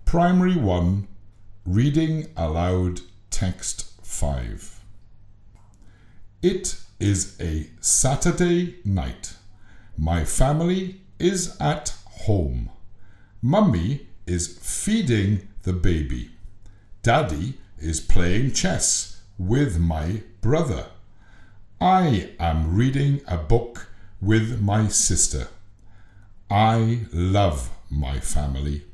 Primary 1, Reading Aloud Text 5. It is a Saturday night. My family is at home. Mummy is feeding the baby. Daddy is playing chess with my brother. I am reading a book with my sister. I love my family.